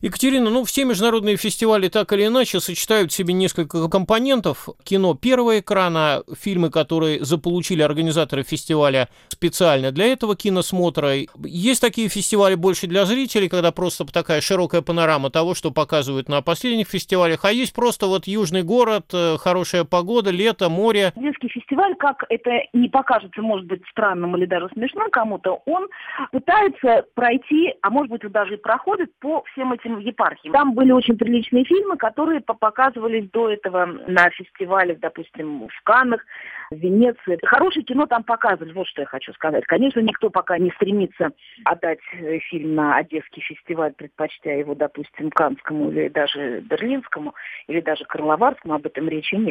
Екатерина, все международные фестивали так или иначе сочетают в себе несколько компонентов. Кино первого экрана, фильмы, которые заполучили организаторы фестиваля специально для этого киносмотра. Есть такие фестивали больше для зрителей, когда просто такая широкая панорама того, что показывают на последних фестивалях, а есть просто южный город, хорошая погода, лето, море. Детский фестиваль, как это не покажется, может быть, странным или даже смешным кому-то, он пытается пройти, а может быть, даже и проходит по всем этим епархиям. Там были очень приличные фильмы, которые показывались до этого на фестивалях, допустим, в Каннах, в Венеции. Хорошее кино там показывали, вот что я хочу сказать. Конечно, никто пока не стремится отдать фильм на Одесский фестиваль, предпочтя его, допустим, Каннскому или даже Берлинскому, или даже Карловарскому, об этом речи нет.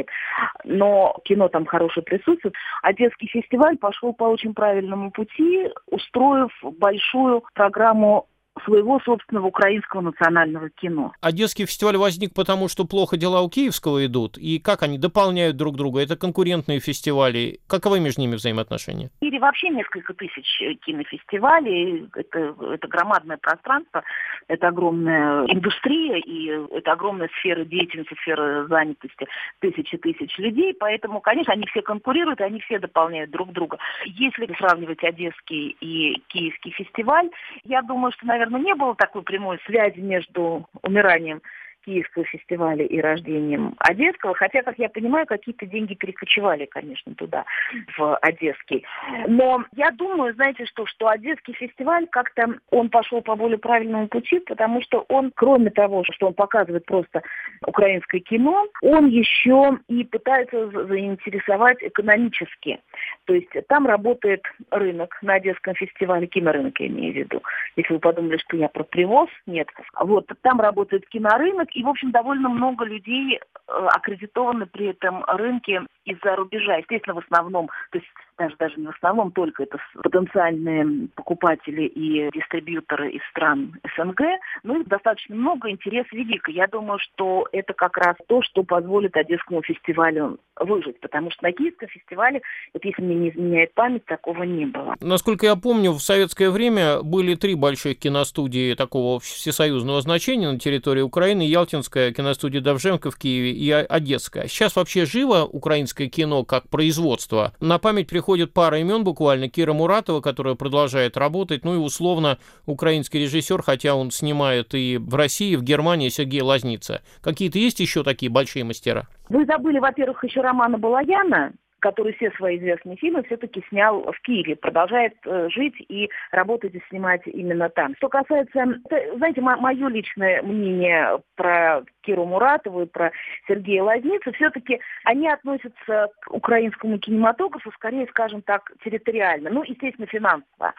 Но кино там хорошее присутствует. Одесский фестиваль пошел по очень правильному пути, устроив большую программу своего собственного украинского национального кино. Одесский фестиваль возник потому, что плохо дела у Киевского идут, и как они дополняют друг друга? Это конкурентные фестивали. Каковы между ними взаимоотношения? В мире вообще несколько тысяч кинофестивалей. Это громадное пространство, это огромная индустрия, и это огромная сфера деятельности, сфера занятости тысяч людей. Поэтому, конечно, они все конкурируют, и они все дополняют друг друга. Если сравнивать Одесский и Киевский фестиваль, я думаю, что, наверное, не было такой прямой связи между умиранием Киевского фестиваля и рождением Одесского, хотя, как я понимаю, какие-то деньги перекочевали, конечно, туда, в Одесский. Но я думаю, знаете, что Одесский фестиваль как-то, он пошел по более правильному пути, потому что он, кроме того, что он показывает просто украинское кино, он еще и пытается заинтересовать экономически. То есть там работает рынок на Одесском фестивале, кинорынок я имею в виду. Если вы подумали, что я про привоз, нет. Там работает кинорынок, и, в общем, довольно много людей аккредитованы при этом рынке из-за рубежа. Естественно, в основном, то есть даже не в основном, только это потенциальные покупатели и дистрибьюторы из стран СНГ, но их достаточно много, интерес велик. И я думаю, что это как раз то, что позволит Одесскому фестивалю выжить, потому что на Киевском фестивале, если мне не изменяет память, такого не было. Насколько я помню, в советское время были 3 больших киностудии такого всесоюзного значения на территории Украины: Ялтинская киностудия Довженко в Киеве и Одесская. Сейчас вообще живо украинское кино как производство? На память приходит пара имен буквально. Кира Муратова, которая продолжает работать, и условно украинский режиссер, хотя он снимает и в России, и в Германии, Сергей Лазница. Какие-то есть еще такие большие мастера? Вы забыли, во-первых, еще Романа Балаяна, который все свои известные фильмы все-таки снял в Киеве, продолжает жить и работать и снимать именно там. Что касается, знаете, мое личное мнение про Киру Муратову и про Сергея Лазницу, все-таки они относятся к украинскому кинематографу скорее, скажем так, территориально, естественно, финансово.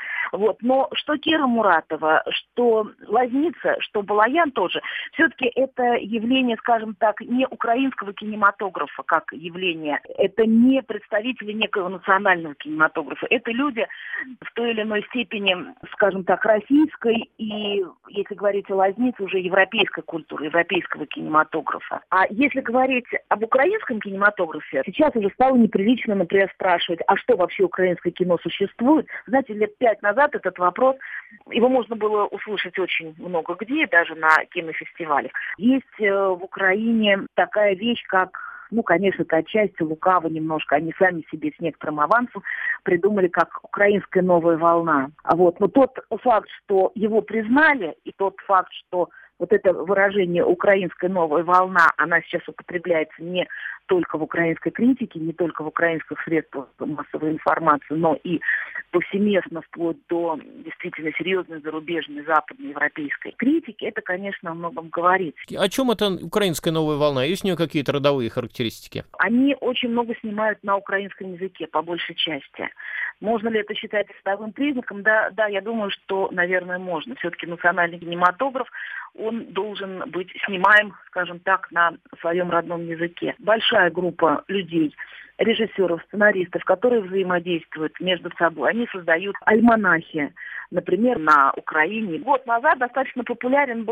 Но что Кира Муратова, что Лазница, что Балаян тоже, все-таки это явление, скажем так, не украинского кинематографа как явление, это не представители некого национального кинематографа. Это люди в той или иной степени, скажем так, российской и, если говорить о Лазнице, уже европейской культуры, европейского кинематографа. А если говорить об украинском кинематографе, сейчас уже стало неприлично, например, спрашивать, а что вообще украинское кино существует? Знаете, лет 5 назад этот вопрос, его можно было услышать очень много где, даже на кинофестивалях. Есть в Украине такая вещь, как, конечно, это отчасти лукаво немножко, они сами себе с некоторым авансом придумали как украинская новая волна. Но тот факт, что его признали, и тот факт, что это выражение «украинская новая волна», она сейчас употребляется не только в украинской критике, не только в украинских средствах массовой информации, но и повсеместно, вплоть до действительно серьезной зарубежной западноевропейской критики, это, конечно, о многом говорит. О чем это украинская новая волна? Есть у нее какие-то родовые характеристики? Они очень много снимают на украинском языке, по большей части. Можно ли это считать родовым признаком? Да, я думаю, что, наверное, можно. Все-таки национальный кинематограф, он должен быть снимаем, скажем так, на своем родном языке. Большая группа людей, режиссеров, сценаристов, которые взаимодействуют между собой. Они создают альманахи. Например, на Украине год назад достаточно популярен был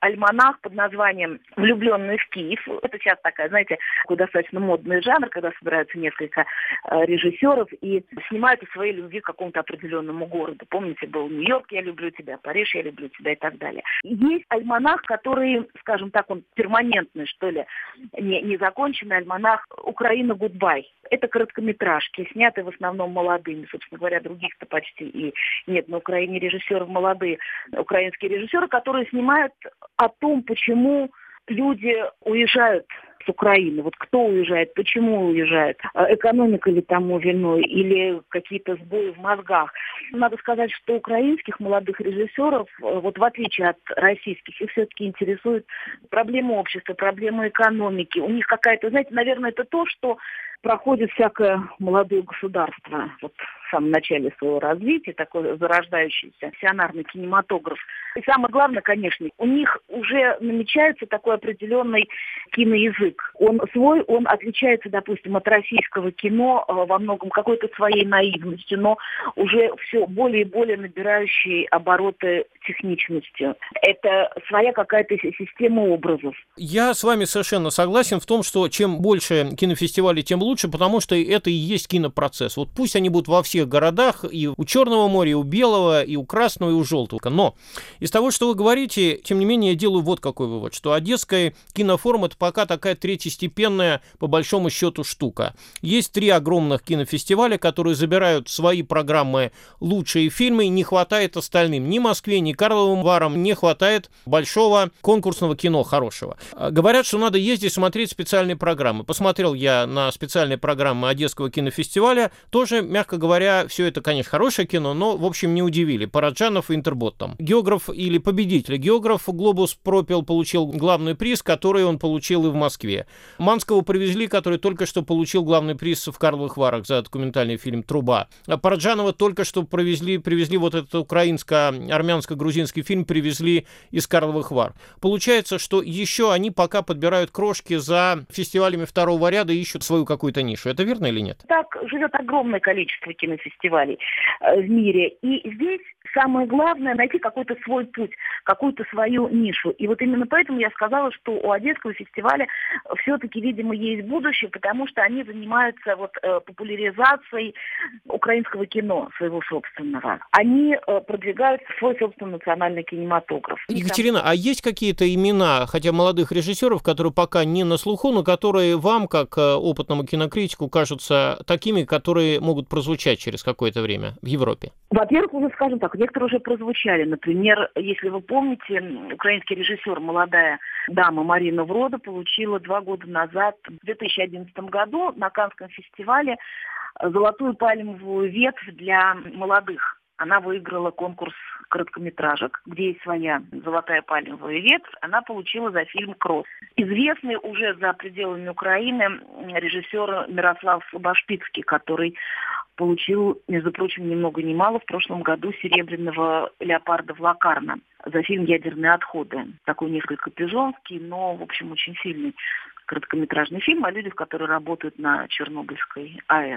альманах под названием «Влюбленный в Киев». Это сейчас такая, знаете, такой достаточно модный жанр, когда собираются несколько режиссеров и снимают о своей любви к какому-то определенному городу. Помните, был Нью-Йорк, я люблю тебя, Париж, я люблю тебя и так далее. Есть альманах, который, скажем так, он перманентный, что ли, незаконченный альманах «Украина Гудбай». Это короткометражки, снятые в основном молодыми. Собственно говоря, других-то почти и нет на Украине режиссеров молодые, украинские режиссеры, которые снимают о том, почему люди уезжают с Украины. Вот кто уезжает, почему уезжает, экономика ли тому виной или какие-то сбои в мозгах. Надо сказать, что украинских молодых режиссеров, вот в отличие от российских, их все-таки интересует проблема общества, проблема экономики. У них какая-то, знаете, наверное, это то, что проходит всякое молодое государство вот в самом начале своего развития, такой зарождающийся пассионарный кинематограф. И самое главное, конечно, у них уже намечается такой определенный киноязык. Он свой, он отличается, допустим, от российского кино во многом какой-то своей наивностью, но уже все более и более набирающей обороты техничностью. Это своя какая-то система образов. Я с вами совершенно согласен в том, что чем больше кинофестивалей, тем лучше, потому что это и есть кинопроцесс. Вот пусть они будут во всех городах, и у Черного моря, и у Белого, и у Красного, и у Желтого. Но из того, что вы говорите, тем не менее, я делаю вот какой вывод, что Одесская кинофорум — это пока такая третьестепенная, по большому счету, штука. Есть 3 огромных кинофестиваля, которые забирают в свои программы лучшие фильмы, и не хватает остальным. Ни Москве, ни Карловым Варам не хватает большого конкурсного кино хорошего. Говорят, что надо ездить смотреть специальные программы. Посмотрел я на специальные программы Одесского кинофестиваля. Тоже, мягко говоря, все это, конечно, хорошее кино, но, в общем, не удивили. Параджанов и Интербот там. Географ или победитель. Географ «Глобус пропил», получил главный приз, который он получил и в Москве. Манского привезли, который только что получил главный приз в Карловых Варах за документальный фильм «Труба». Параджанова только что привезли вот этот украинско-армянско-грузинский фильм, привезли из Карловых Вар. Получается, что еще они пока подбирают крошки за фестивалями второго ряда и ищут свою какую-то нишу. Это верно или нет? Так живет огромное количество кинофестивалей в мире. И здесь самое главное — найти какой-то свой путь, какую-то свою нишу. И вот именно поэтому я сказала, что у Одесского фестиваля все-таки, видимо, есть будущее, потому что они занимаются популяризацией украинского кино своего собственного. Они продвигают свой собственный национальный кинематограф. Екатерина, а есть какие-то имена, хотя молодых режиссеров, которые пока не на слуху, но которые вам, как опытному кинокритику, кажутся такими, которые могут прозвучать через какое-то время в Европе? Во-первых, уже, скажем так, некоторые уже прозвучали. Например, если вы помните, украинский режиссер, молодая дама Марина Врода, получила 2 года назад, в 2011 году, на Каннском фестивале «Золотую пальмовую ветвь» для молодых. Она выиграла конкурс короткометражек, где есть своя золотая пальмовая ветвь. Она получила за фильм «Кросс». Известный уже за пределами Украины режиссер Мирослав Башпицкий, который получил, между прочим, ни много ни мало в прошлом году серебряного леопарда в Локарно за фильм «Ядерные отходы». Такой несколько пижонский, но, в общем, очень сильный короткометражный фильм о людях, которые работают на Чернобыльской АЭС.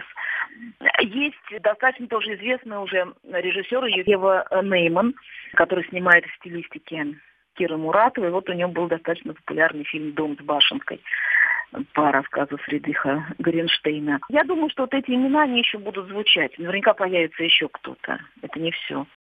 Есть достаточно тоже известный уже режиссер Ева Нейман, который снимает в стилистике Киры Муратовой. Вот у него был достаточно популярный фильм «Дом с башенкой» по рассказу Фридриха Горенштейна. Я думаю, что вот эти имена, они еще будут звучать. Наверняка появится еще кто-то. Это не все.